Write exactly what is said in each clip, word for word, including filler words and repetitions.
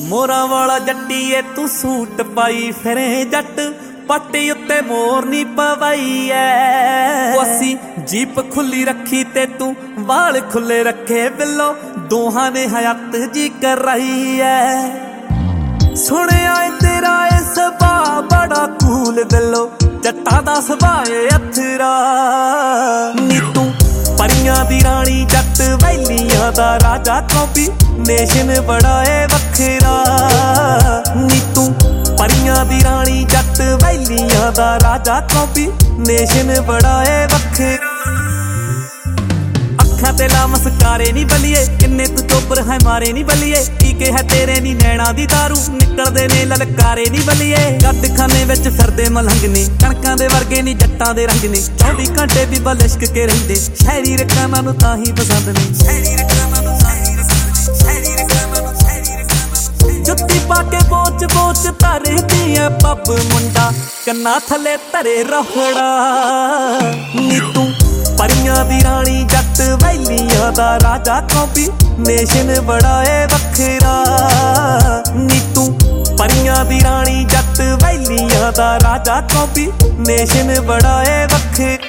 मोरा वाला जट्टीए तू सूट पाई फिरे जट पट्टी उत्ते मोर नी पवाई है। असी जीप खुली रखी ते तू वाल खुले रखे बिलो दोहां ने हयात जी कर रही है। सुनिया तेरा ए सबा बड़ा कूल दिलो जट्टा दा सभाए अथरा नी तू परियां दी रानी जट वैलियां दा राजा कॉम्बिनेशन बड़ा ए वखरा नी तू परियां दी रानी जट वैलियां दा राजा कॉम्बिनेशन बड़ा ए वखरा। अखां ते ला मस्कारे नी बलिए किन्ने तू चोपर है मारे नी बलिए टीके है तेरे नी नैना दी दारू निकलदे ने ललकारे नी बलिए। गड्ड खाने विच फिरदे मलंग ने कणकां दे वर्गे नी जट्टां दे रंग ने चौबी घंटे भी बलिश्क के रहिंदे शहरी रकाना नूं तां ही पसंद ने शहरी रकाना नूं तां ही पसंद शहरी रकाना नूं शहरी रकाना जुत्ती पाके बोच बोच धरे दियां पब मुंडा कन्ना थले धरे रफड़ा नी तू परियां दी रानी जट वैलियां दा राजा कॉम्बिनेशन बड़ा ए वखरा नी तू परियां दी रानी जट वैलियां दा राजा कॉम्बिनेशन बड़ा ए वखरा।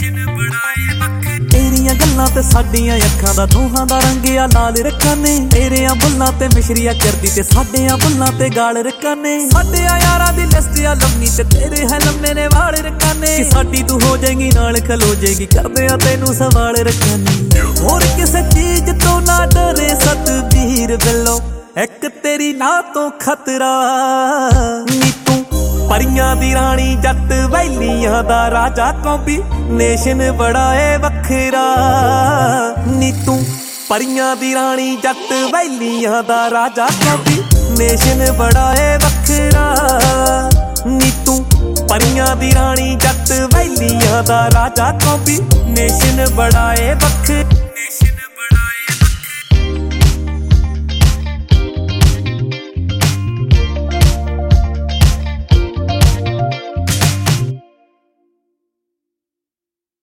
तेरियां गल्लां ते साडियां अखां दा दोहां दा रंग आ लाल रखाने तेरियां बुल्लां ते मिश्रिया करदी ते साडियां बुल्लां ते गाल रखाने साडियां यारां दी लिस्ट आ लम्मी ते तेरे है लम्मे ने वाल रखाने कि साडी तू हो जाएगी नाल खलो जाएगी करदे आ तैनू सवाल रखाने होर किसे चीज तो ना डरे सतबीर बिलो एक तेरी ना तो खतरा नी तू परियां दी रानी जट वैलियां दा राजा कॉम्बिनेशन बड़ा ए वखरा नी तू परियां दी रानी जट वैलियां दा राजा कॉम्बिनेशन बड़ा ए वखरा नी तू परियां दी रानी जट वैलियां दा राजा कॉम्बिनेशन बड़ा ए वखरा।